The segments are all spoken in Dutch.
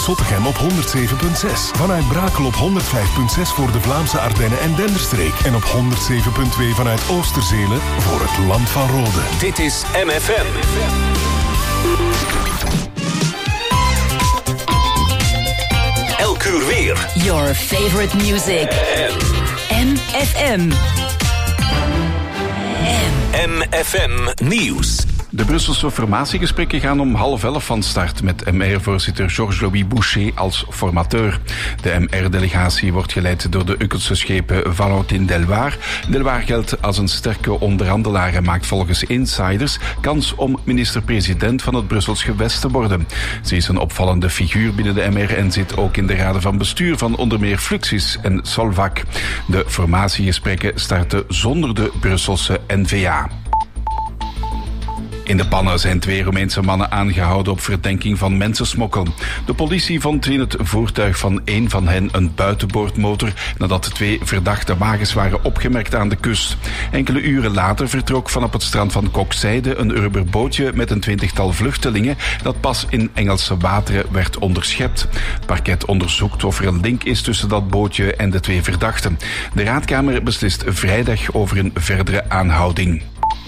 Zottegem op 107.6. Vanuit Brakel op 105.6 voor de Vlaamse Ardennen en Denderstreek. En op 107.2 vanuit Oosterzelen voor het Land van Rode. Dit is MFM. Elk uur weer. Your favorite music. MFM. MFM Nieuws. De Brusselse formatiegesprekken gaan om 10:30 van start met MR-voorzitter Georges-Louis Boucher als formateur. De MR-delegatie wordt geleid door de Ukkelse schepen Valentin Delwaar. Delwaar geldt als een sterke onderhandelaar en maakt volgens insiders kans om minister-president van het Brussels gewest te worden. Ze is een opvallende figuur binnen de MR en zit ook in de raden van bestuur van onder meer Fluxys en Solvac. De formatiegesprekken starten zonder de Brusselse N-VA. In de pannen zijn 2 Roemeense mannen aangehouden op verdenking van mensensmokkel. De politie vond in het voertuig van 1 van hen een buitenboordmotor nadat 2 verdachte wagens waren opgemerkt aan de kust. Enkele uren later vertrok vanaf het strand van Kokzijde een rubberbootje met een 20-tal vluchtelingen dat pas in Engelse wateren werd onderschept. Het parket onderzoekt of er een link is tussen dat bootje en de 2 verdachten. De raadkamer beslist vrijdag over een verdere aanhouding.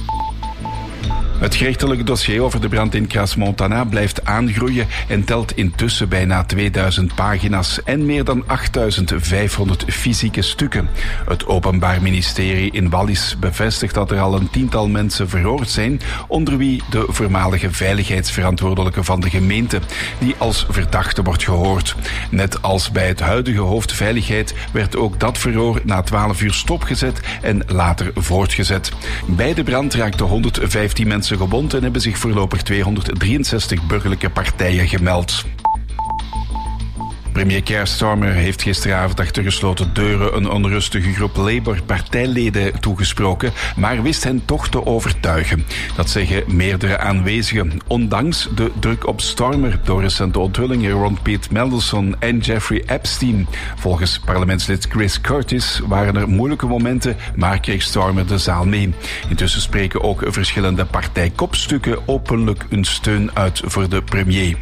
Het gerechtelijk dossier over de brand in Crans-Montana blijft aangroeien en telt intussen bijna 2000 pagina's en meer dan 8500 fysieke stukken. Het Openbaar Ministerie in Wallis bevestigt dat er al een 10-tal mensen verhoord zijn, onder wie de voormalige veiligheidsverantwoordelijke van de gemeente, die als verdachte wordt gehoord. Net als bij het huidige hoofd veiligheid werd ook dat verhoor na 12 uur stopgezet en later voortgezet. Bij de brand raakten 115 mensen gewond en hebben zich voorlopig 263 burgerlijke partijen gemeld. Premier Keir Starmer heeft gisteravond achter gesloten deuren een onrustige groep Labour-partijleden toegesproken, maar wist hen toch te overtuigen. Dat zeggen meerdere aanwezigen, ondanks de druk op Starmer door recente onthullingen rond Pete Mandelson en Jeffrey Epstein. Volgens parlementslid Chris Curtis waren er moeilijke momenten, maar kreeg Starmer de zaal mee. Intussen spreken ook verschillende partijkopstukken openlijk hun steun uit voor de premier.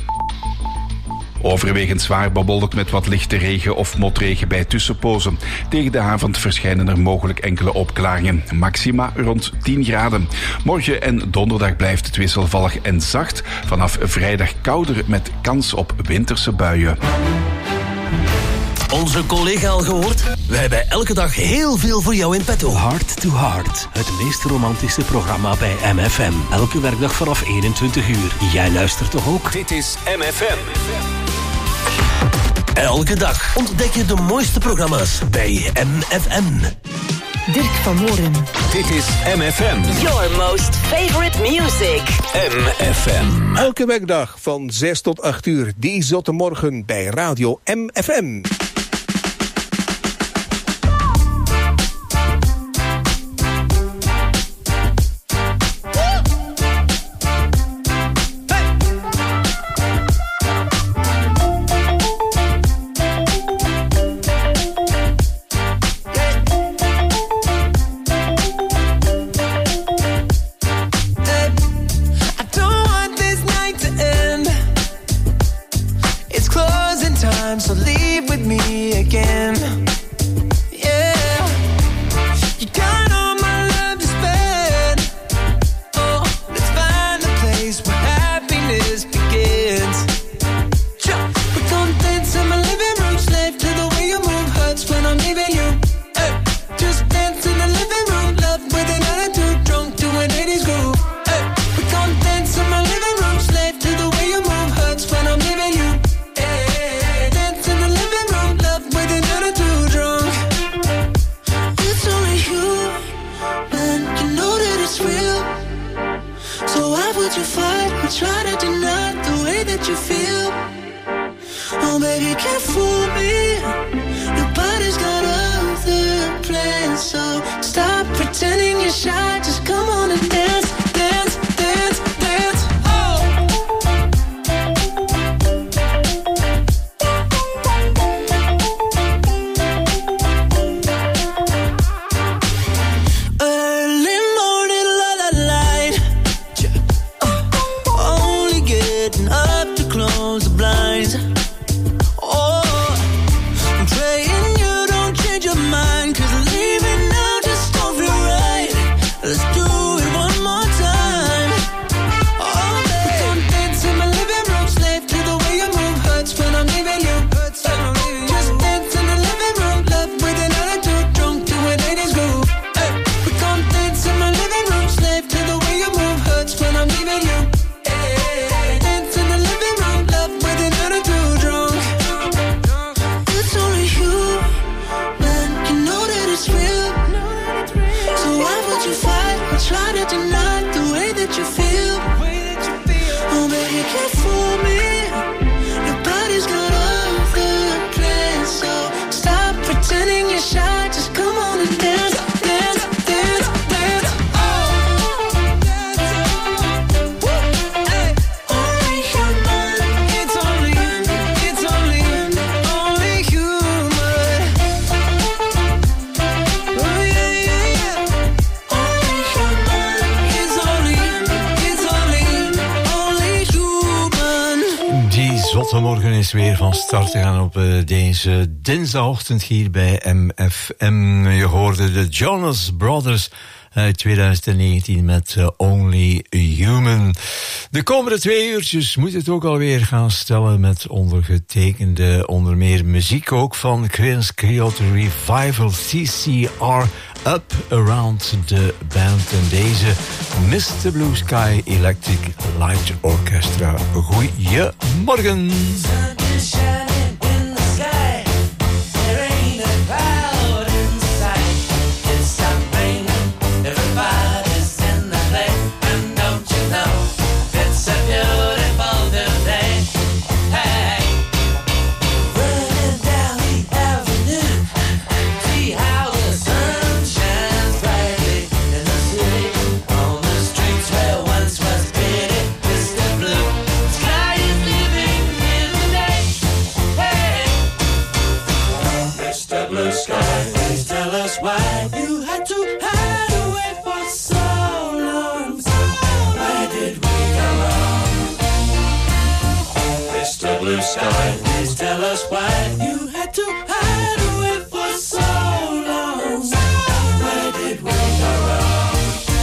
Overwegend zwaar bewolkt met wat lichte regen of motregen bij tussenpozen. Tegen de avond verschijnen er mogelijk enkele opklaringen. Maxima rond 10 graden. Morgen en donderdag blijft het wisselvallig en zacht. Vanaf vrijdag kouder met kans op winterse buien. Onze collega al gehoord? Wij hebben elke dag heel veel voor jou in petto. Heart to Heart, het meest romantische programma bij MFM. Elke werkdag vanaf 21 uur. Jij luistert toch ook? Dit is MFM. Elke dag ontdek je de mooiste programma's bij MFM. Dirk van Mooren. Dit is MFM. Your most favorite music. MFM. Elke werkdag van 6 tot 8 uur. Die zotte morgen bij Radio MFM. Getting up to close the blinds. can't fool me. Nobody's got other plans, so stop pretending you're shy. Just come on and dance, dance, dance, dance. Oh, hey. Only human. It's only human. Oh yeah, yeah, yeah. Only human. It's only human. Die zotte morgen is weer van start te gaan op deze dinsdagochtend hier bij MFM. Je hoorde de Jonas Brothers uit 2019 met Only Human. De komende 2 uurtjes moet het ook alweer gaan stellen met ondergetekende, onder meer muziek ook van Creedence Clearwater Revival, TCR, Up Around the Band en deze Mr. Blue Sky Electric Light Orchestra. Goeiemorgen. Blue sky, please tell us why you had to hide away for so long. Where did we go wrong?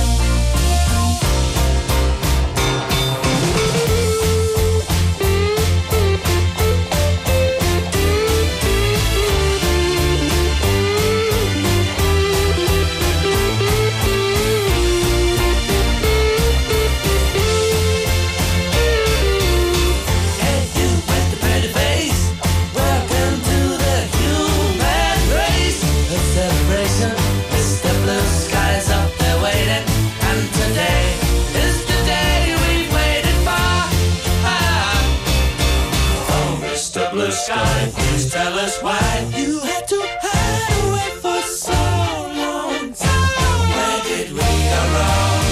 Sky, please tell us why you had to hide away for so long. Where did we go wrong?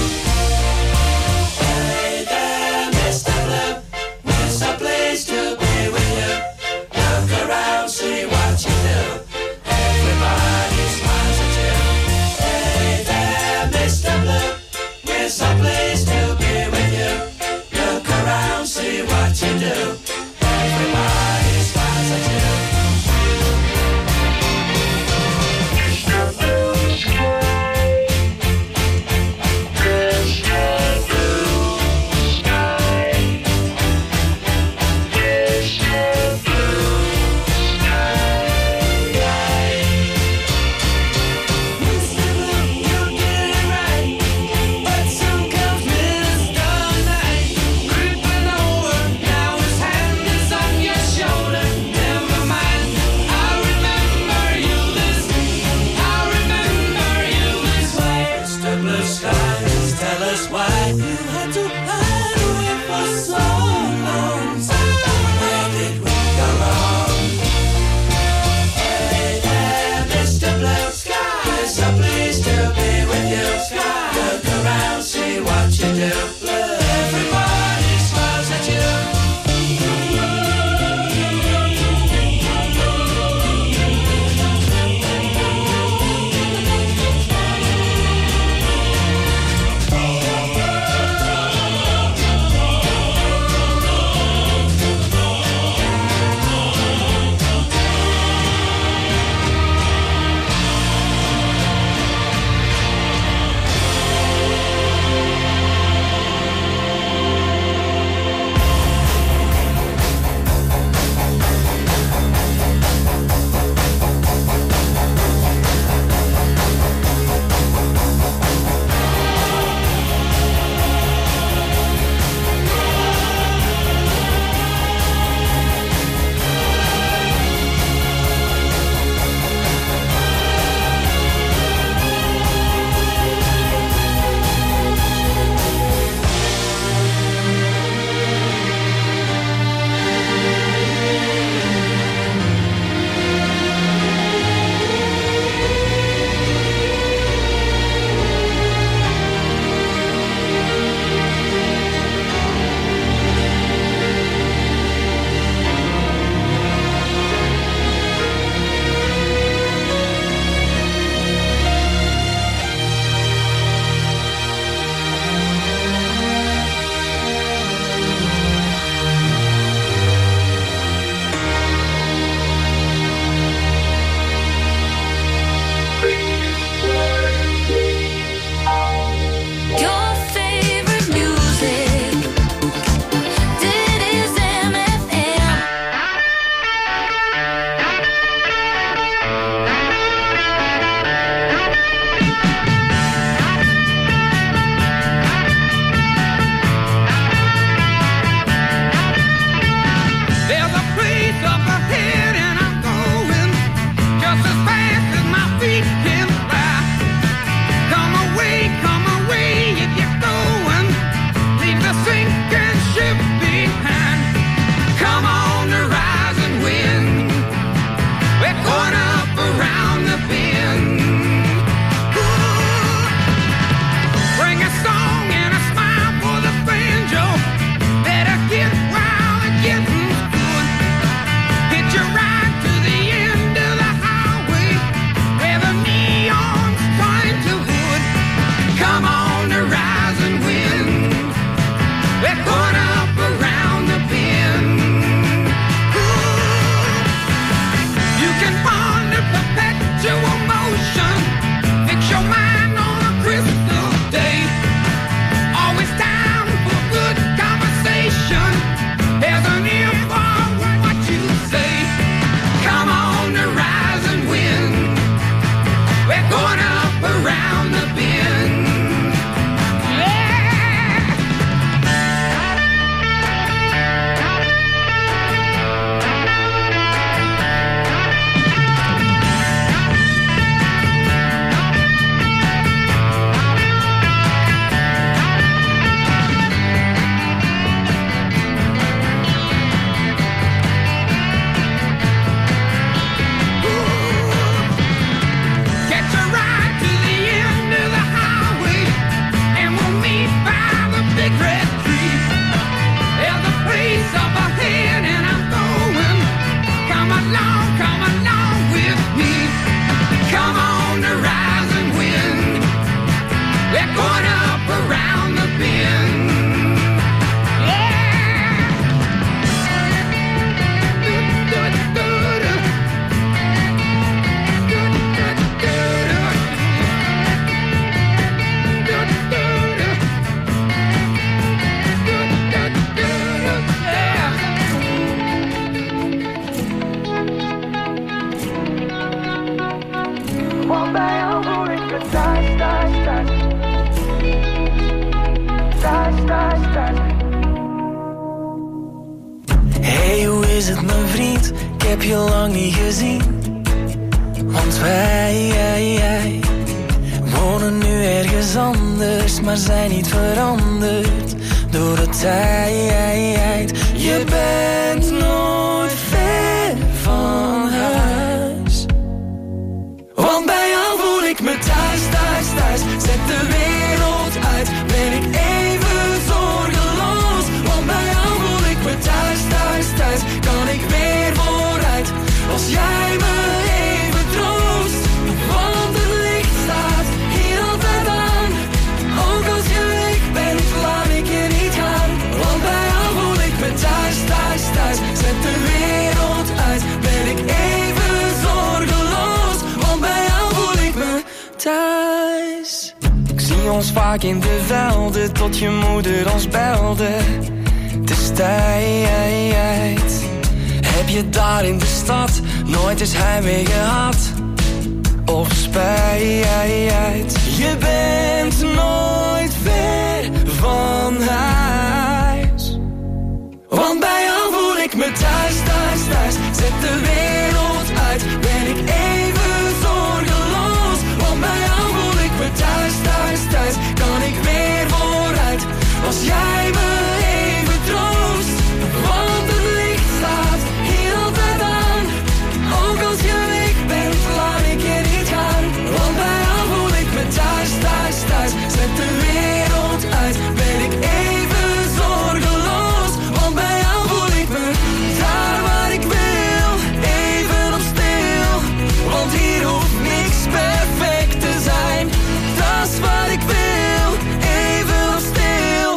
Hey there, Mr. Blue, we're so pleased to be with you. Look around, see what you do. Everybody smiles at you. Hey there, Mr. Blue, we're so pleased to be with you. Look around, see what you do. Everybody smiles at you. is het mijn vriend? Ik heb je lang niet gezien. Want wij wonen nu ergens anders, maar zijn niet veranderd door de tijd. Je bent nooit ver van huis. Want bij jou voel ik me thuis, thuis, thuis. Zet de wereld uit, ben ik even zorgeloos. Want bij jou voel ik me thuis, thuis, thuis. Kan ik weer vooruit, als jij me even troost. Want het licht staat hier altijd aan. Ook als je weg bent, laat ik je niet gaan. Want bij jou voel ik me thuis, thuis, thuis. Zet de wereld uit, ben ik even zorgeloos. Want bij jou voel ik me thuis. Ik zie ons vaak in de velden, tot je moeder ons belde. Het is tijd. Heb je daar in de stad nooit eens heimwee gehad? Of spijt? Je bent nooit ver van huis. Want bij jou voel ik me thuis, thuis, thuis. Zet de wereld uit, ben ik even zorgeloos. Want bij jou voel ik me thuis, thuis, thuis. Kan ik weer vooruit, als jij me even troost. Want het licht staat hier altijd aan. Ook als je weg bent, laat ik je niet gaan. Want bij jou voel ik me thuis, thuis, thuis. Zet de wereld uit, ben ik even zorgeloos. Want bij jou voel ik me daar waar ik wil, even op stil. Want hier hoeft niks perfect te zijn. Dat is wat ik wil, even op stil.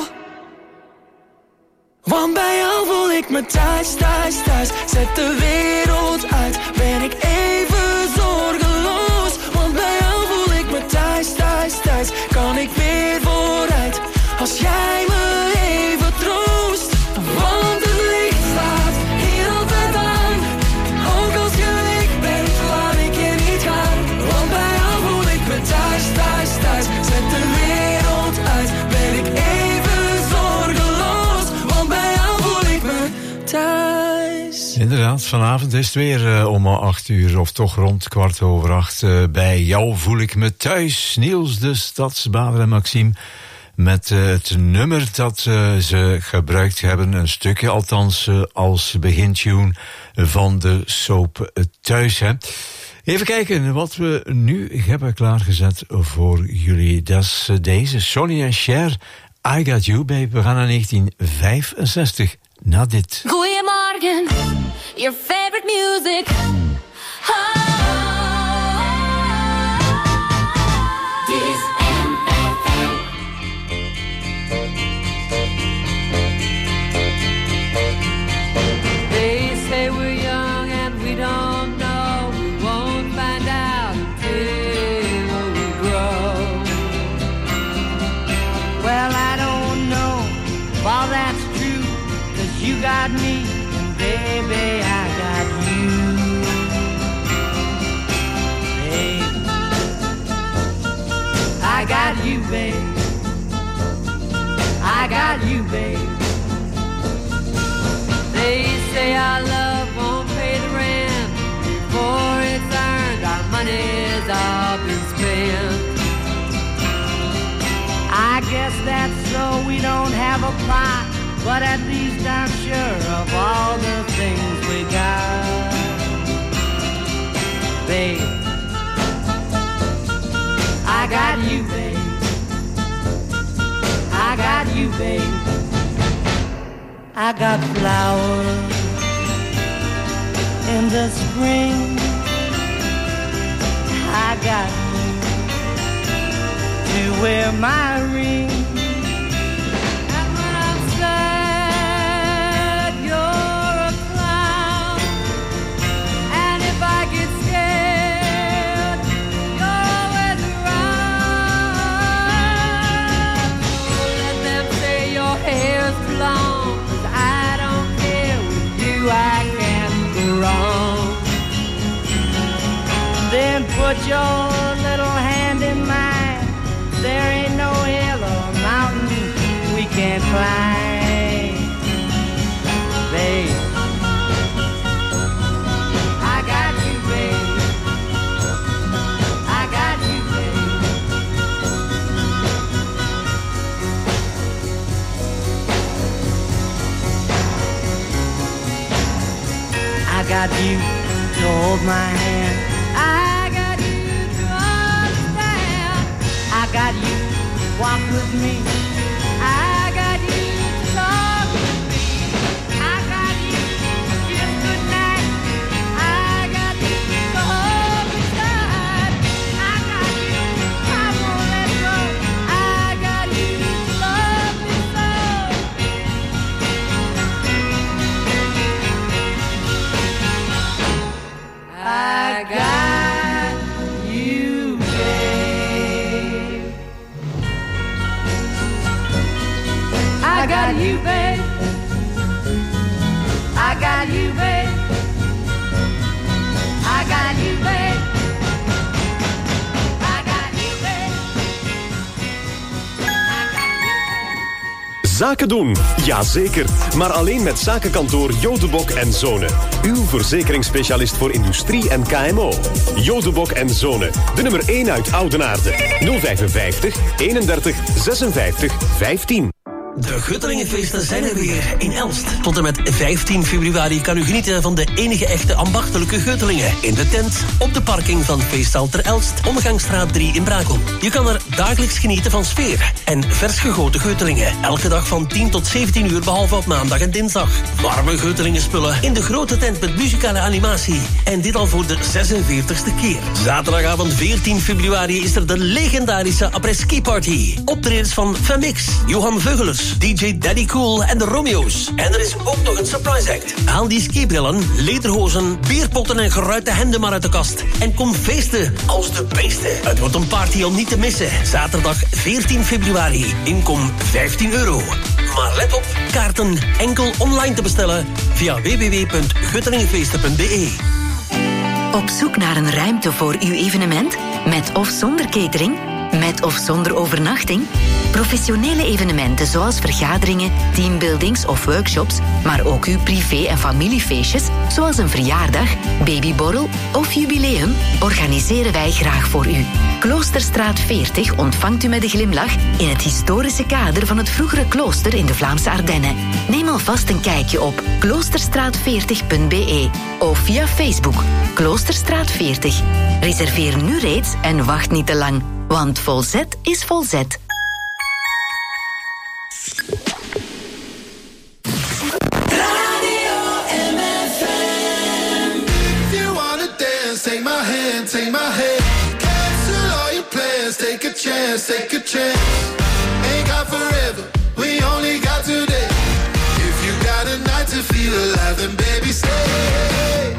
Want bij jou voel ik me thuis, thuis, thuis. Zet de wereld uit, ben ik even zorgeloos. Want bij jou voel ik me thuis, thuis, thuis. Kan ik weer vooruit, als jij me even troost. Want het licht staat hier altijd aan. Ook als je weg bent, laat ik je niet gaan. Want bij jou voel ik me thuis, thuis, thuis. Zet de wereld uit, ben ik even zorgeloos. Want bij jou voel ik me thuis. Inderdaad, vanavond is het weer om 8 uur, of toch rond 7:15. Bij jou voel ik me thuis. Niels de Stadsbader en Maxime met het nummer dat ze gebruikt hebben. Een stukje althans als begintune van de soap Thuis. Hè. Even kijken wat we nu hebben klaargezet voor jullie. Dat is deze, Sonny en Cher, I Got You, baby. We gaan naar 1965, na dit. Goeiemorgen, your favorite music. Oh. This MFM. They say we're young and we don't know. We won't find out until we grow. Well, I don't know if all that's true, 'cause you got me, and baby, I got you. Babe, I got you, babe. I got you, babe. They say our love won't pay the rent before it's earned. Our money's all been spent. I guess that's so we don't have a plot, but at least I'm sure of all the things we got. Babe, I got you, babe. I got you, babe. I got flowers in the spring. I got you to wear my ring. And when I'm sad, you're a clown. And if I get scared, you're always around. So let them say your hair's too long, 'cause I don't care. With you I can't go wrong. Then put your little hand in mine. There ain't no hill or mountain we can't climb. Babe, got you to hold my hand. I got you to understand. I got you to walk with me. I got you to talk with me. I got you to kiss goodnight. I got you to hold me tight. I got you, I won't let go. I got you to love me so. I got you, babe. I got you, babe. I got you, babe. I got you, babe. I got you, babe. Zaken doen? Jazeker. Maar alleen met zakenkantoor Jodebok en Zonen. Uw verzekeringsspecialist voor industrie en KMO. Jodebok en Zonen. De nummer 1 uit Oudenaarde. 055 31 56 15. De Guttelingenfeesten zijn er weer in Elst. Tot en met 15 februari kan u genieten van de enige echte ambachtelijke Guttelingen. In de tent, op de parking van Feesthal ter Elst, Omgangsstraat 3 in Brakel. Je kan er dagelijks genieten van sfeer en vers gegoten Guttelingen. Elke dag van 10 tot 17 uur, behalve op maandag en dinsdag. Warme Guttelingenspullen in de grote tent met muzikale animatie. En dit al voor de 46e keer. Zaterdagavond 14 februari is er de legendarische après-ski party. Optredens van Femix, Johan Veugelers, DJ Daddy Cool en de Romeo's. En er is ook nog een surprise act. Haal die skibrillen, lederhozen, bierpotten en geruite hemden maar uit de kast. En kom feesten als de beesten. Het wordt een party om niet te missen. Zaterdag 14 februari. Inkom €15. Maar let op, kaarten enkel online te bestellen via www.guttelingenfeesten.be. Op zoek naar een ruimte voor uw evenement? Met of zonder catering? Met of zonder overnachting? Professionele evenementen zoals vergaderingen, teambuildings of workshops, maar ook uw privé- en familiefeestjes, zoals een verjaardag, babyborrel of jubileum, organiseren wij graag voor u. Kloosterstraat 40 ontvangt u met een glimlach in het historische kader van het vroegere klooster in de Vlaamse Ardennen. Neem alvast een kijkje op kloosterstraat40.be of via Facebook Kloosterstraat 40. Reserveer nu reeds en wacht niet te lang, want volzet is volzet. Take my hand, take my hand. Cancel all your plans, take a chance, take a chance. Ain't got forever, we only got today. If you got a night to feel alive, then baby stay.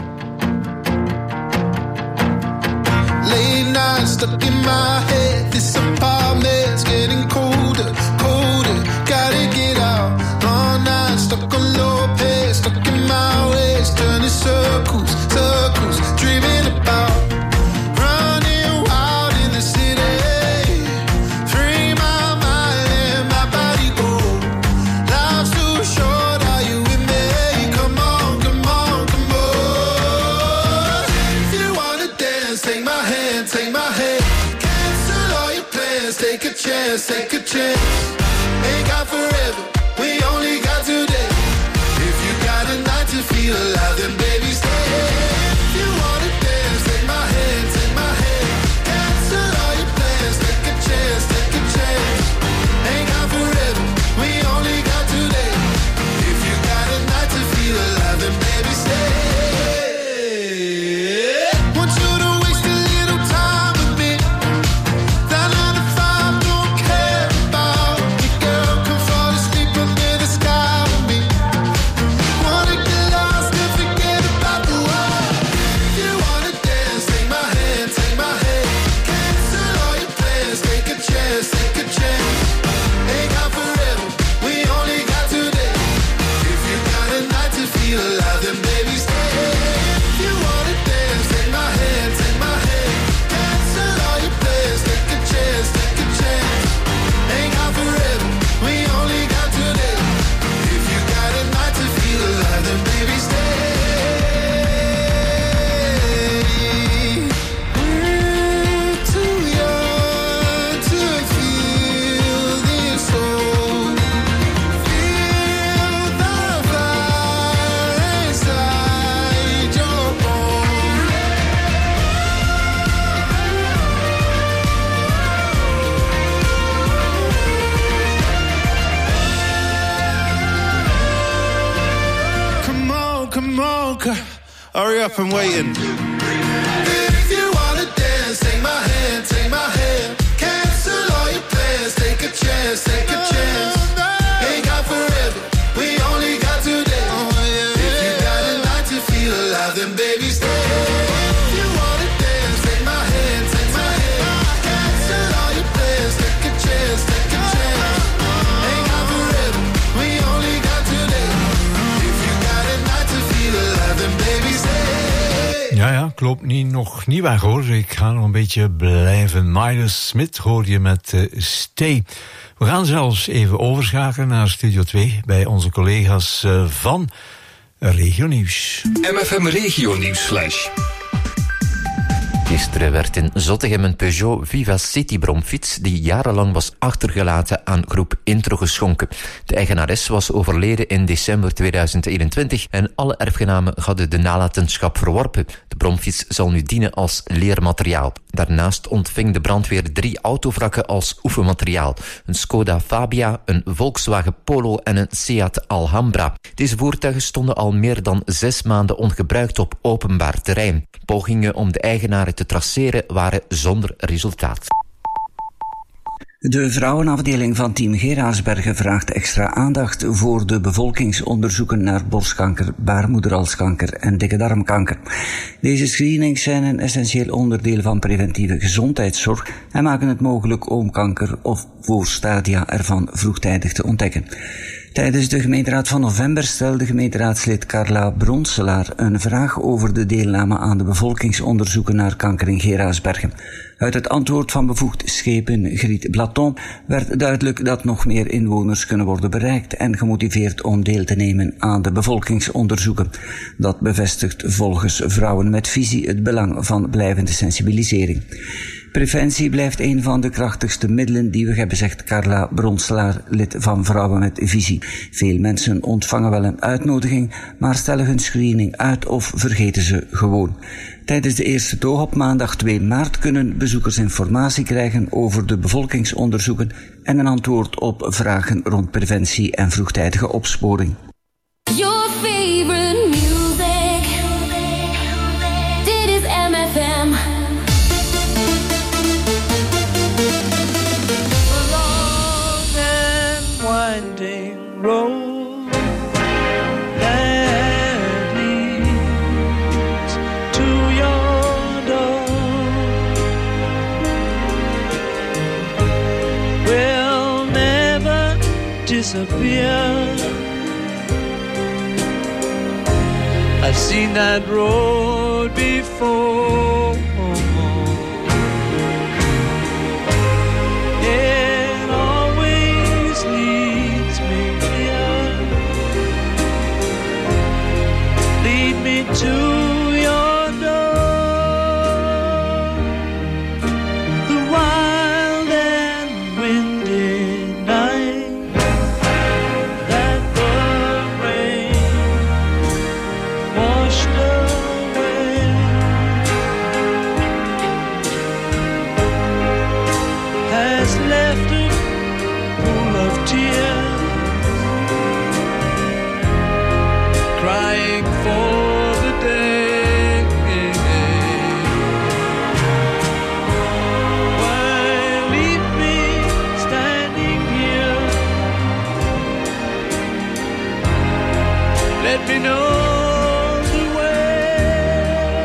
Late night stuck in my head, this apartment's getting colder, colder. Gotta get out, long night stuck on low pace, stuck in my ways, turning circles, circles, dreaming about running wild in the city. Free my mind and my body go. Life's too short, are you with me? Come on, come on, come on. If you wanna dance, take my hand, take my hand. Cancel all your plans, take a chance, take a chance. Ain't got forever, we only got today. If you got a night to feel alive, then baby stay. If you wanna dance, take my hand, take my hand. Cancel all your plans, take a chance, take a chance. Ain't got forever, we only got today. If you got a night to feel alive, then baby stay. Want you to waste a little time with me. That 9 to 5 don't care about me, girl. Come fall asleep under the sky with me. Wanna get lost and forget about the world. If you wanna dance, take my hand, take my hand. Cancel all your plans, take a chance, take a chance. Ain't got forever, we only got today. If you got a night to feel alive, then baby stay. If you wanna dance, take my hand, take my hand. Cancel all your plans, take a chance, take a chance. Ain't got forever, we only got today. If you got a night to feel alive, then baby stay. We're too young to feel this old. Feel the fire inside. come on, hurry up, I'm waiting. If you wanna dance, take my hand, take my hand. Cancel all your plans, take a chance, take a chance. Ain't got forever, we only got today. If you got a night to feel alive, then baby stay. If you wanna dance, take my hand, take my hand. Cancel all your plans, take a chance, take a chance. Ain't got forever, we only got today. If you got a night to feel alive, then baby stay. Ja, ik loop nog niet weg hoor. Ik ga nog een beetje blijven. Miles Smith hoor je met Stay. We gaan zelfs even overschakelen naar Studio 2 bij onze collega's van Regio Nieuws. MFM Regio Nieuws Flash. Gisteren werd in Zottegem een Peugeot Viva City bromfiets die jarenlang was achtergelaten aan groep Intro geschonken. De eigenares was overleden in december 2021 en alle erfgenamen hadden de nalatenschap verworpen. De bromfiets zal nu dienen als leermateriaal. Daarnaast ontving de brandweer 3 autovrakken als oefenmateriaal. Een Skoda Fabia, een Volkswagen Polo en een Seat Alhambra. Deze voertuigen stonden al meer dan 6 maanden ongebruikt op openbaar terrein. Pogingen om de eigenaren te traceren waren zonder resultaat. De vrouwenafdeling van Team Geraardsbergen vraagt extra aandacht voor de bevolkingsonderzoeken naar borstkanker, baarmoederhalskanker en dikke darmkanker. Deze screenings zijn een essentieel onderdeel van preventieve gezondheidszorg en maken het mogelijk om kanker of voorstadia ervan vroegtijdig te ontdekken. Tijdens de gemeenteraad van november stelde gemeenteraadslid Carla Bronselaar een vraag over de deelname aan de bevolkingsonderzoeken naar kanker in Geraardsbergen. Uit het antwoord van bevoegd schepen Griet Blaton werd duidelijk dat nog meer inwoners kunnen worden bereikt en gemotiveerd om deel te nemen aan de bevolkingsonderzoeken. Dat bevestigt volgens Vrouwen met Visie het belang van blijvende sensibilisering. Preventie blijft een van de krachtigste middelen die we hebben, zegt Carla Bronselaar, lid van Vrouwen met Visie. Veel mensen ontvangen wel een uitnodiging, maar stellen hun screening uit of vergeten ze gewoon. Tijdens de eerste toog op maandag 2 maart kunnen bezoekers informatie krijgen over de bevolkingsonderzoeken en een antwoord op vragen rond preventie en vroegtijdige opsporing. Your favorite music. Dit is MFM. Winding road that leads to your door will never disappear. I've seen that road before. To your door, the wild and windy night that the rain washed away has left a pool of tears, crying for let me know the way.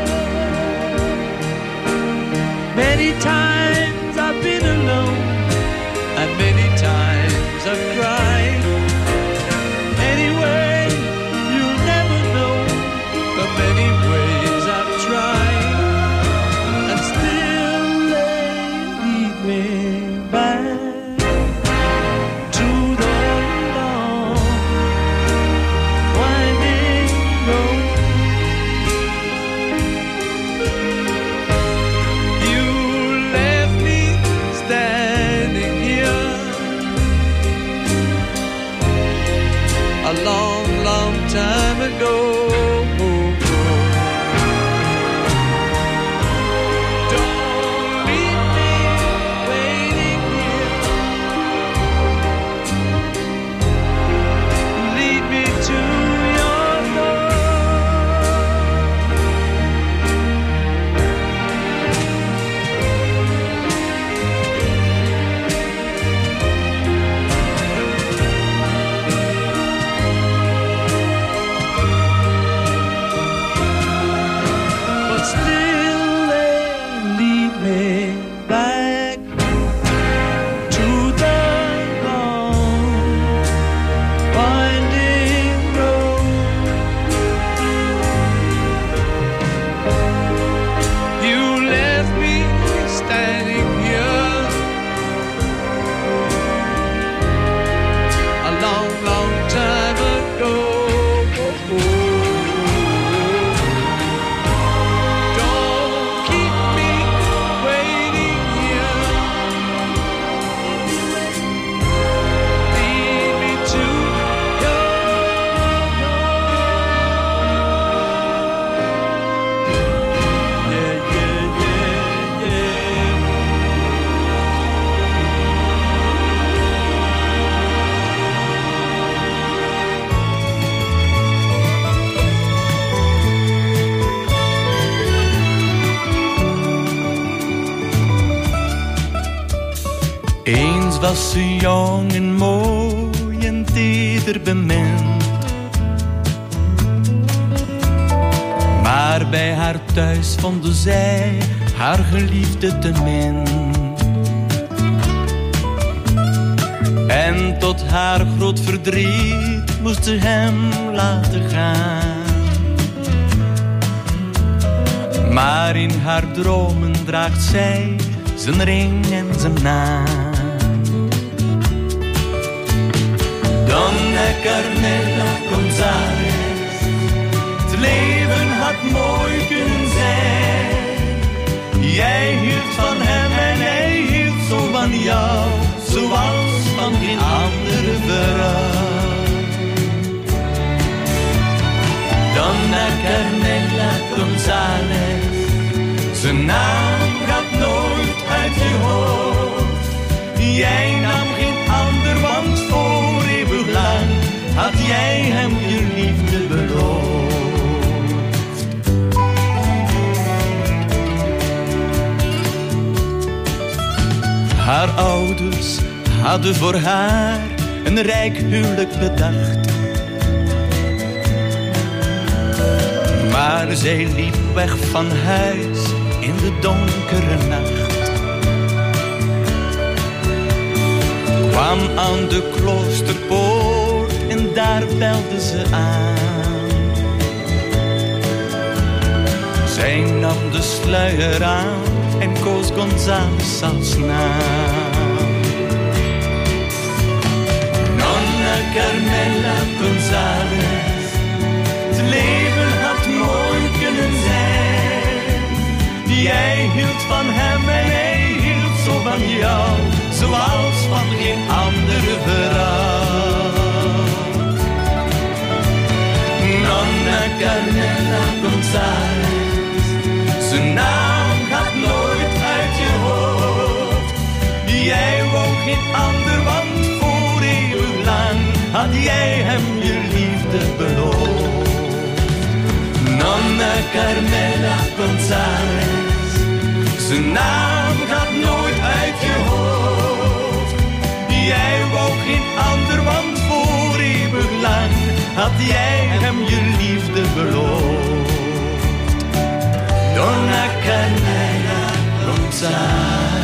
Many times I've been alone, and many times I've cried. Anyway, you'll never know the many ways I've tried, and still they lead me back. A long, long time ago. Don't leave me waiting here. Lead me to your door. Eens was ze jong en mooi en teder bemind. Maar bij haar thuis vonden zij haar geliefde te min. En tot haar groot verdriet moest ze hem laten gaan. Maar in haar dromen draagt zij zijn ring en zijn naam. Donna Carmela González, het leven had mooi kunnen zijn. Jij hield van hem en hij hield zo van jou, zoals van geen andere vrouw. Donna Carmela González, zijn naam gaat nooit uit je hoofd. Jij nam geen ander, want voor eeuwig lang had jij hem je liefde beloofd. Haar ouders hadden voor haar een rijk huwelijk bedacht. Maar zij liep weg van huis in de donkere nacht. Kwam aan de kloosterpoort en daar belde ze aan. Zij nam de sluier aan en koos González als naam. Nonna Carmela González, het leven had mooi kunnen zijn. Jij hield van hem en hij hield zo van jou, zoals van geen andere vrouw. Nonna Carmela González, zijn naam gaat nooit uit je hoofd. Jij wou geen ander, want voor eeuwig lang had jij hem je liefde beloofd. Nonna Carmela González, zijn naam gaat nooit uit je hoofd. Jij wou geen ander, want voor eeuwig lang had jij hem je liefde beloofd. Donna Carmela González.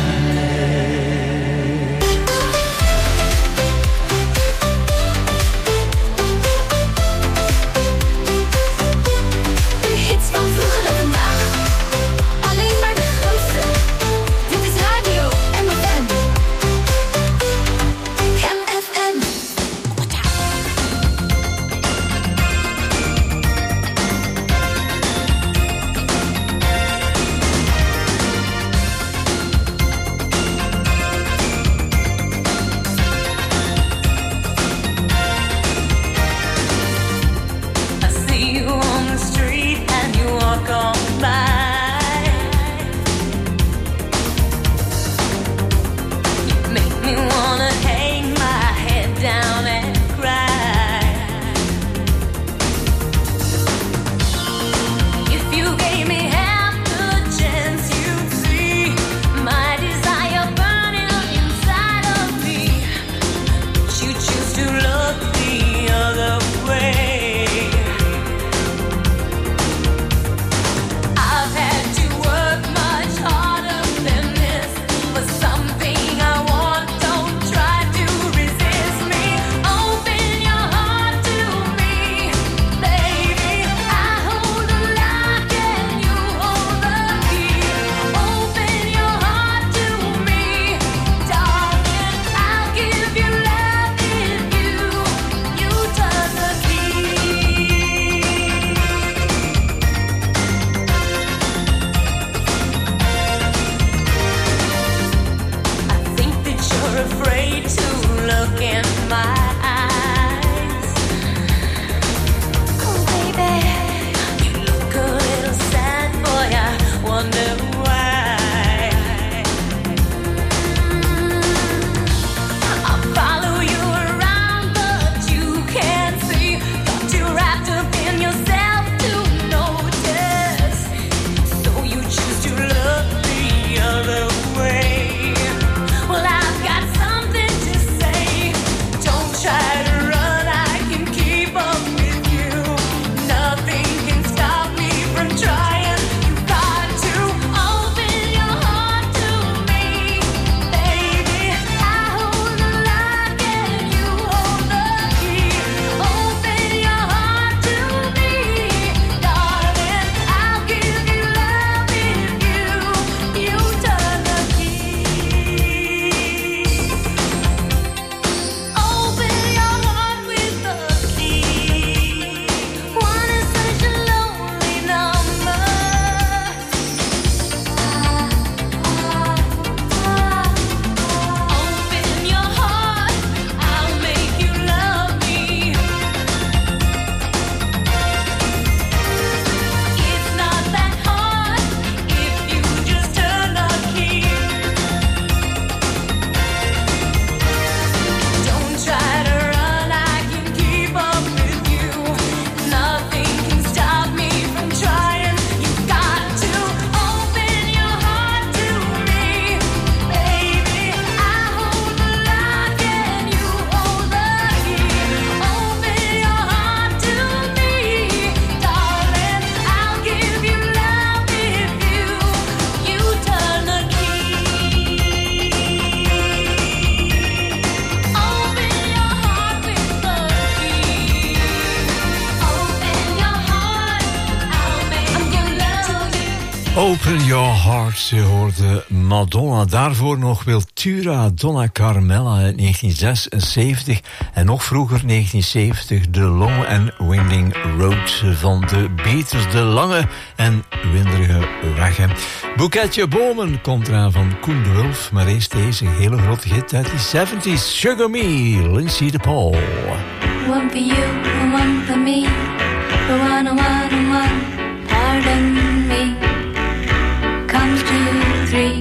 Open Your Heart, je hoorde Madonna. Daarvoor nog Wiltura Donna Carmella uit 1976. En nog vroeger, 1970, de Long and Winding Road van de Beatles. De lange en winderige weg. Boeketje Bomen komt eraan van Koen de Wulf. Maar eerst deze hele grote hit uit de 70s. Sugar Me, Lindsay de Paul. One for you and one for me. The one and one and one. Pardon me. Comes to 3.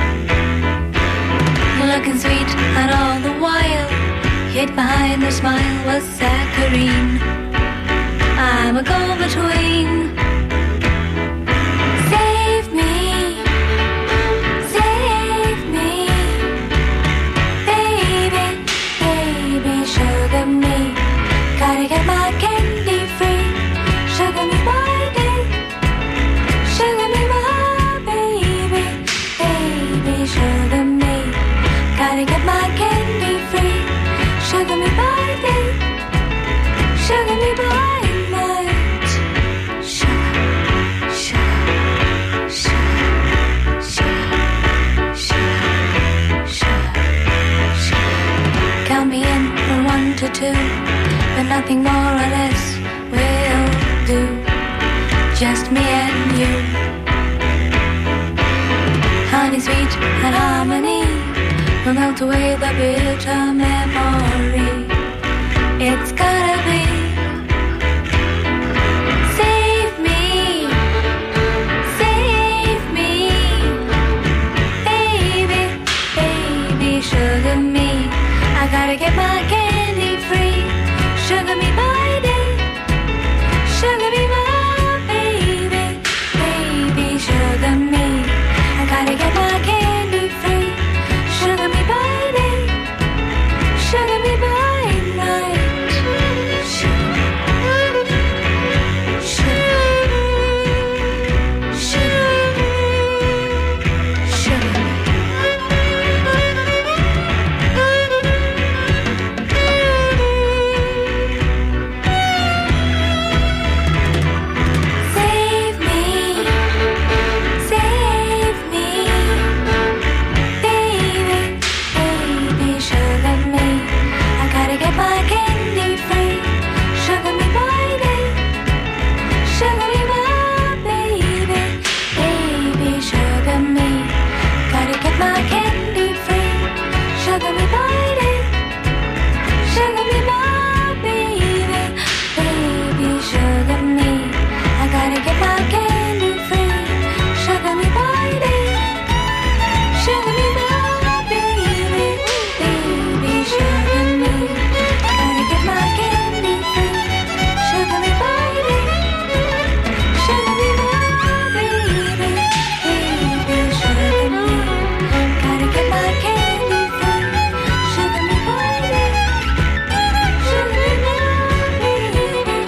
Looking sweet and all the while, hid behind her smile was saccharine. I'm a go-between. Save me, save me, baby, baby, sugar me. Gotta get my candy free. Sugar me by day, sugar me by sugar me, gotta get my candy free. Sugar me by day, sugar me by night. Sugar, sugar, sugar, sugar, sugar, sugar, sugar. Count me in from 1 to 2, but nothing more or less will do. Just me and you. Honey, sweet and harmony will melt away the bitter memory. It's gotta be. Save me, baby, baby, sugar me. I gotta get my candy free. Sugar me by day, sugar me by baby, baby, sugar me. I gotta get my candy free. Sugar me by day, sugar me by night. Sugar, sugar, sugar, sugar. Save me, save me, baby, baby, sugar me. I gotta get my candy free. Sugar me by day, sugar me by baby, baby, sugar me. Gotta get my candy free. Sugar me by day, sugar me by baby, baby, sugar me. I gotta get my candy free. Sugar me by day, sugar me by baby, baby, sugar me. Gotta get my candy free. Sugar me by day, sugar me by baby, baby, sugar me. Gotta get my candy free. Sugar me by day, sugar me by baby.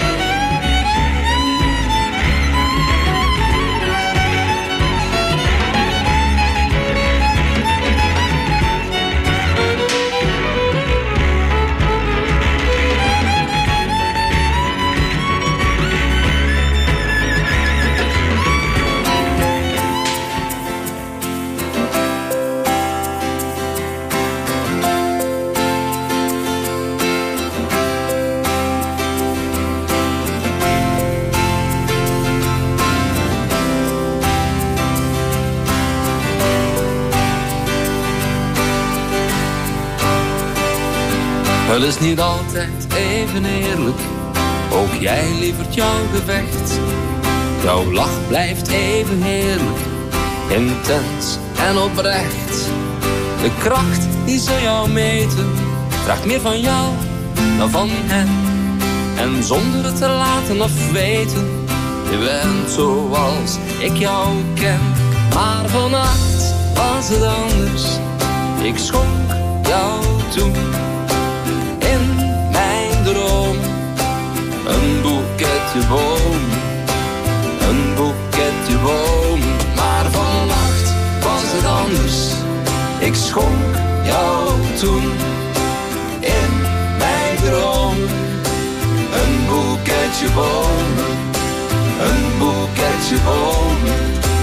Het is niet altijd even eerlijk, ook jij lievert jouw gevecht. Jouw lach blijft even heerlijk, intens en oprecht. De kracht die ze jou meten, vraagt meer van jou dan van hen. En zonder het te laten afweten, je bent zoals ik jou ken. Maar vannacht was het anders, ik schonk jou toen in mijn droom een boeketje boom, een boeketje boom. Maar vannacht was het anders, ik schonk jou toen in mijn droom een boeketje boom, een boeketje boom.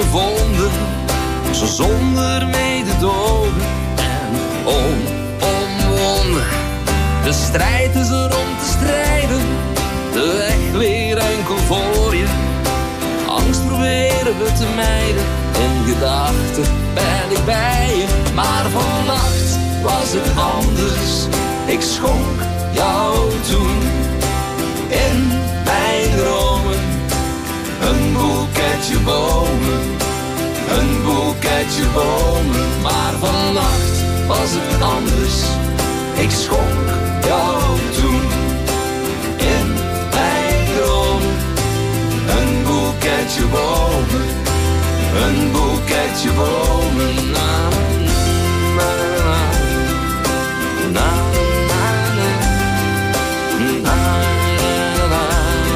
gevonden, zo zonder mededogen en omwonden. De strijd is er om te strijden, de weg weer enkel voor je. Angst proberen we te mijden, in gedachten ben ik bij je. Maar vannacht was het anders, ik schonk jou toen in mijn dromen. Een boeketje bomen, een boeketje bomen. Maar vannacht was het anders, ik schonk jou toen in mijn dromen. Een boeketje bomen, een boeketje bomen. Na, na, na, na, na, na, na, na,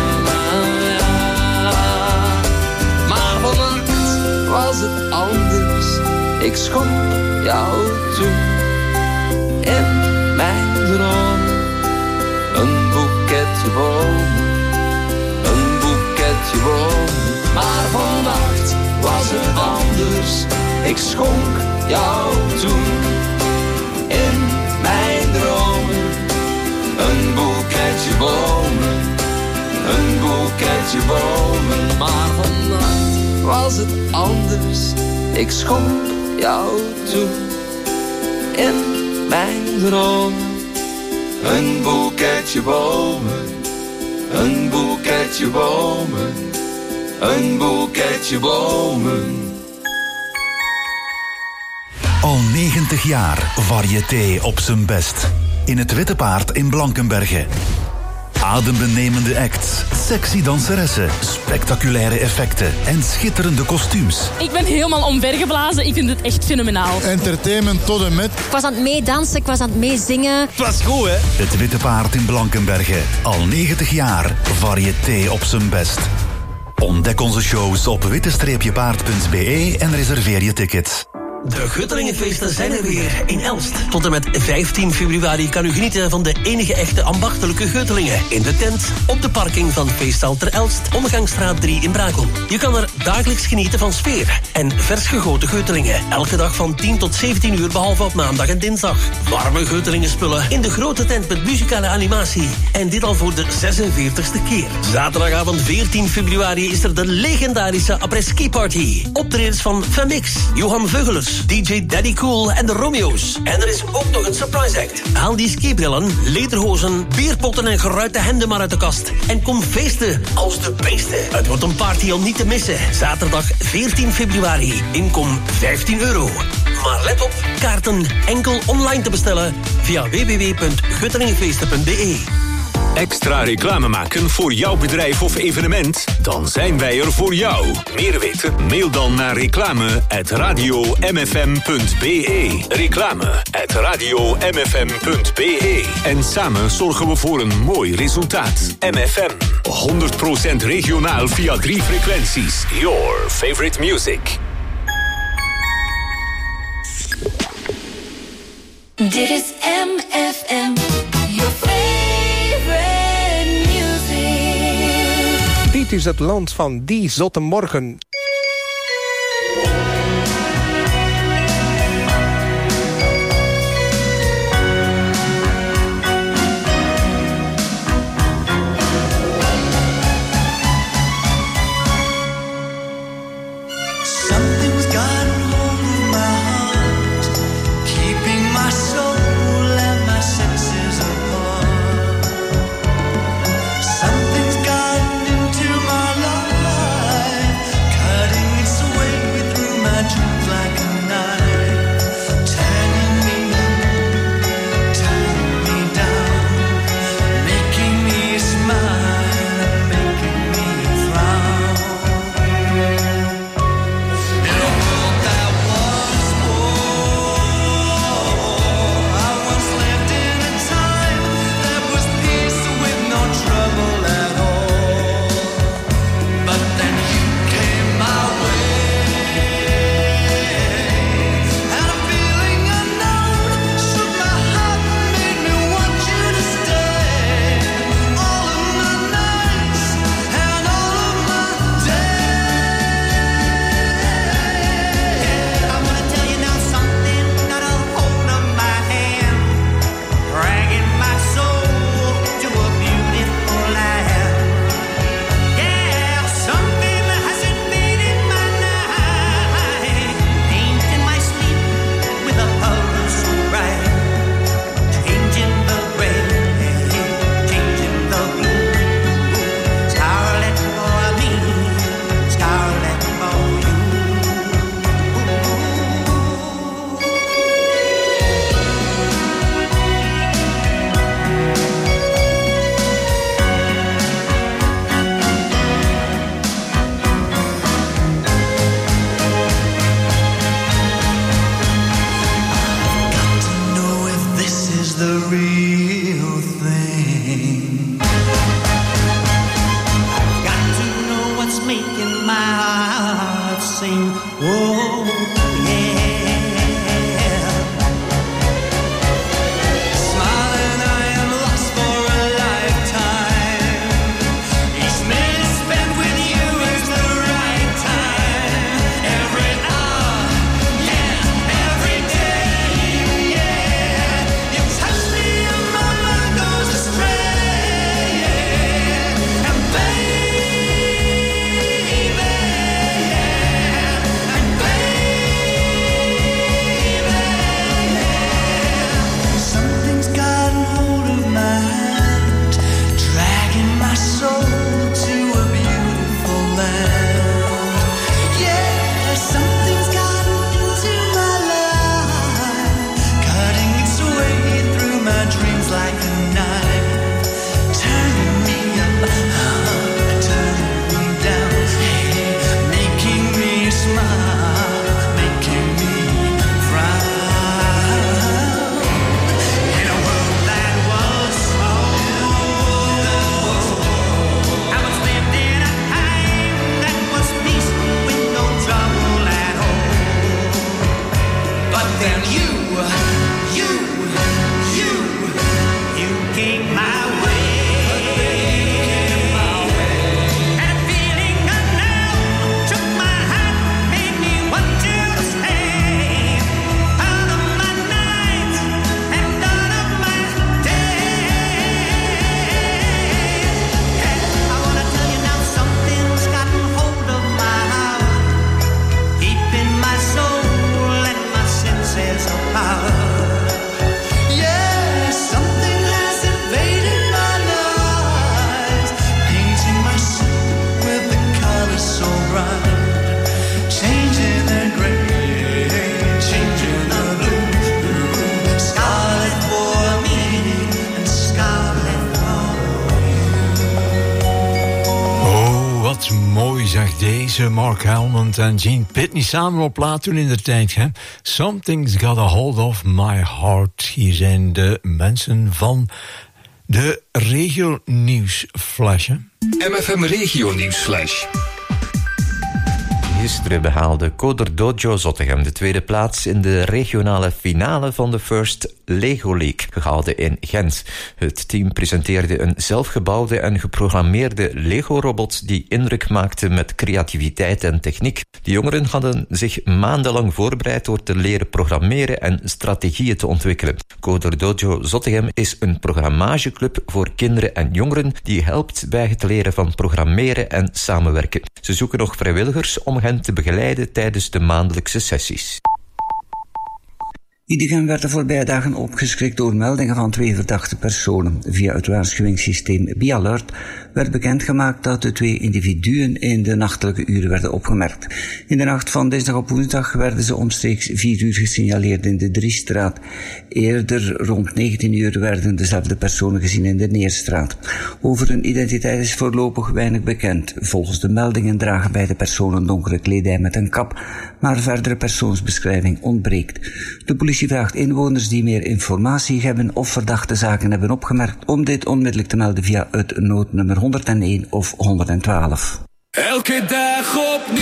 na. Maar vannacht was het anders, ik schonk jou toe in mijn dromen. Een boeketje bomen, een boeketje bomen. Maar vannacht was het anders, ik schonk jou toen in mijn dromen. Een boeketje bomen, een boeketje bomen. Maar vannacht was het anders, ik schonk jou toen in mijn dromen. Een boeketje bomen, een boeketje bomen, een boeketje bomen. Al 90 jaar variété op zijn best. In het Witte Paard in Blankenberge. Adembenemende acts, sexy danseressen, spectaculaire effecten en schitterende kostuums. Ik ben helemaal omvergeblazen. Ik vind het echt fenomenaal. Entertainment tot en met. Ik was aan het meedansen, ik was aan het meezingen. Het was goed, hè? Het Witte Paard in Blankenberge. Al 90 jaar variété op zijn best. Ontdek onze shows op witte-paard.be en reserveer je tickets. De Guttelingenfeesten zijn er weer in Elst. Tot en met 15 februari kan u genieten van de enige echte ambachtelijke Guttelingen. In de tent, op de parking van Feestzaal ter Elst, Omgangsstraat 3 in Brakel. Je kan er dagelijks genieten van sfeer en vers gegoten Guttelingen. Elke dag van 10 tot 17 uur, behalve op maandag en dinsdag. Warme Guttelingenspullen in de grote tent met muzikale animatie. En dit al voor de 46e keer. Zaterdagavond 14 februari is er de legendarische après-ski party. Optredens van Femix, Johan Veugelers, DJ Daddy Cool en de Romeo's. En er is ook nog een surprise act. Haal die skibrillen, lederhozen, bierpotten en geruite hemden maar uit de kast. En kom feesten als de beesten. Het wordt een party om niet te missen. Zaterdag 14 februari. Inkom €15. Maar let op, kaarten enkel online te bestellen via www.guttelingenfeesten.be. Extra reclame maken voor jouw bedrijf of evenement? Dan zijn wij er voor jou. Meer weten? Mail dan naar reclame@radiomfm.be. Reclame@radiomfm.be. En samen zorgen we voor een mooi resultaat. MFM. 100% regionaal via 3 frequenties. Your favorite music. Dit is MFM. Your favorite music. Dit is het land van die zotte morgen. Something's gotten hold of my heart, keeping my soul and my senses apart. Something's gotten into my life, my heart sing, whoa, yeah. Smiling, I am lost for a lifetime. Each minute spent with you is the right time. Every hour, yeah, every day, yeah. You touch me and my mind goes astray, yeah. And something's gotten hold of my hand, dragging my soul to a beautiful land. Yeah, something's gotten into my life, cutting its way through my dreams like a knife, turning me up, turning me down, hey, making me smile, making me frown. In a world that was small, I was lived in a time that was peace with no trouble at all. But then you came my way. And a feeling unknown took my hand, made me want to stay. Out of my night and out of my day. I wanna tell you now, something's gotten hold of my heart, deep in my soul and my senses of power. Yeah, something has invaded my life, painting my soul with the colors so bright, changing the gray, changing the blue, scarlet for me and scarlet for Oh, wat mooi zeg deze Mark Helmond en Gene Pitney samen op plaat toen in de tijd. Hè? Something's got a hold of my heart. Hier zijn de mensen van de regio nieuwsflash. MFM Regio Nieuwsflash. Gisteren behaalde Coder Dojo Zottegem de tweede plaats in de regionale finale van de First Lego League, gehouden in Gent. Het team presenteerde een zelfgebouwde en geprogrammeerde Lego-robot die indruk maakte met creativiteit en techniek. De jongeren hadden zich maandenlang voorbereid door te leren programmeren en strategieën te ontwikkelen. Coder Dojo Zottegem is een programmageclub voor kinderen en jongeren die helpt bij het leren van programmeren en samenwerken. Ze zoeken nog vrijwilligers om hen te begeleiden tijdens de maandelijkse sessies. Iedegem werd de voorbije dagen opgeschrikt door meldingen van 2 verdachte personen. Via het waarschuwingssysteem BiAlert werd bekendgemaakt dat de 2 individuen in de nachtelijke uren werden opgemerkt. In de nacht van dinsdag op woensdag werden ze omstreeks 4 uur gesignaleerd in de Driestraat. Eerder rond 19 uur werden dezelfde personen gezien in de Neerstraat. Over hun identiteit is voorlopig weinig bekend. Volgens de meldingen dragen beide personen donkere kledij met een kap, maar verdere persoonsbeschrijving ontbreekt. De politie vraagt inwoners die meer informatie hebben of verdachte zaken hebben opgemerkt om dit onmiddellijk te melden via het noodnummer 101 of 112. Elke dag opnieuw.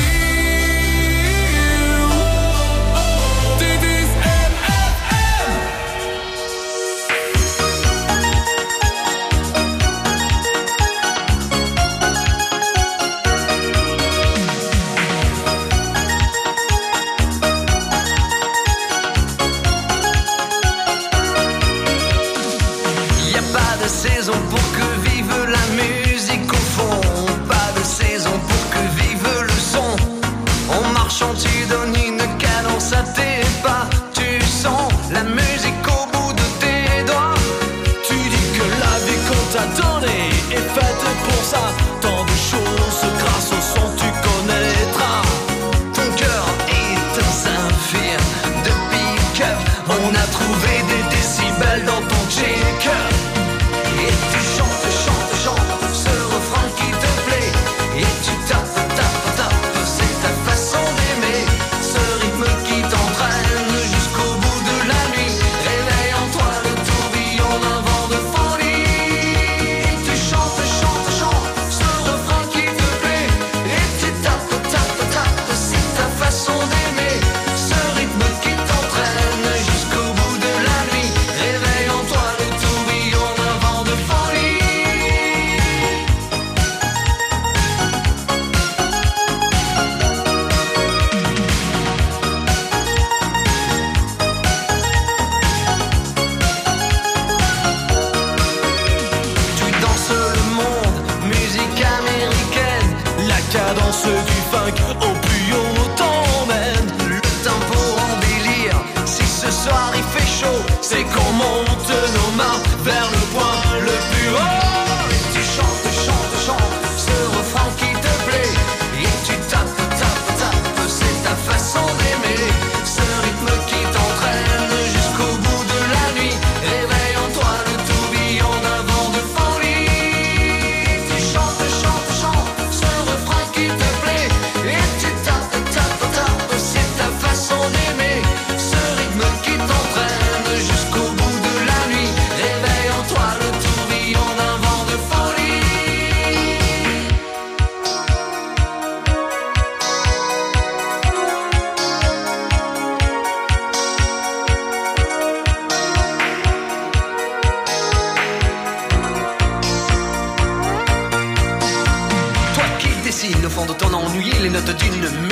Dit is MFM. Y a pas de saison pour que vive la musique au fond, pas de saison pour que vive le son.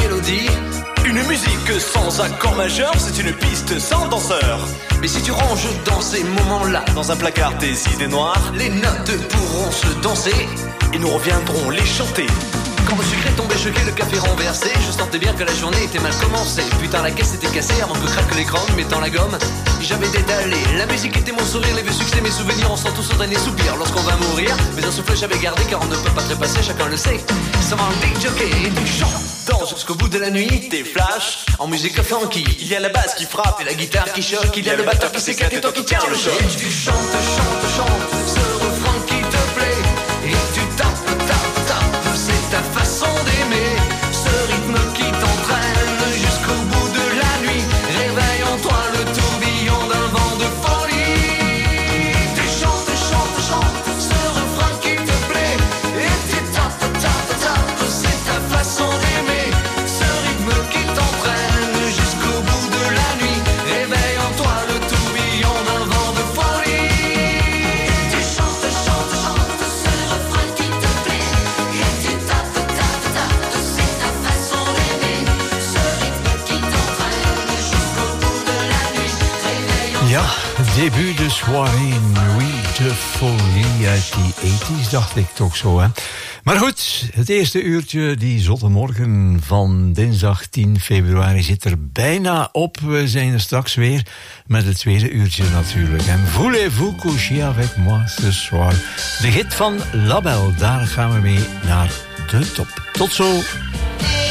mélodie. Une musique sans accord majeur, c'est une piste sans danseur. Mais si tu ranges dans ces moments-là, dans un placard tes idées noires, les notes pourront se danser et nous reviendrons les chanter. Quand le sucre est tombé choqué, le café renversé, je sentais bien que la journée était mal commencée. Putain, la caisse était cassée avant que craque l'écran, mettant la gomme. J'avais détalé, la musique était mon sourire, les vieux succès, mes souvenirs, on sent tous au dernier soupir. Lorsqu'on va mourir, mais un souffle j'avais gardé, car on ne peut pas trépasser, chacun le sait. Ça va un big jockey et tu chantes jusqu'au bout de la nuit, tes flashs en musique funky. Il y a la basse qui frappe et la guitare qui choque, il y a le batteur qui s'éclate et toi qui tiens le choc. Et tu chantes, ce refrain qui te plaît, et tu tapes, c'est ta façon d'aimer, ce rythme qui t'entraîne jusqu'au bout de la nuit. Réveille en toi le tourbillon d'un vent de folie. Tu chantes, ce refrain qui te plaît, et tu tapes, c'est ta façon d'aimer, ce rythme qui t'entraîne jusqu'au bout de la nuit. Réveille en toi le tourbillon d'un vent de folie. Tu chantes, ce refrain qui te plaît, et tu tapes, c'est ta façon d'aimer, ce rythme qui t'entraîne jusqu'au bout de la nuit. Réveille en Ja, debut de soirée Nuit de Folie uit die 80's, dacht ik toch zo, hè. Maar goed, het eerste uurtje, die zotte morgen van dinsdag 10 februari zit er bijna op. We zijn er straks weer met het tweede uurtje natuurlijk. En voulez-vous coucher avec moi ce soir? De hit van Label, daar gaan we mee naar de top. Tot zo!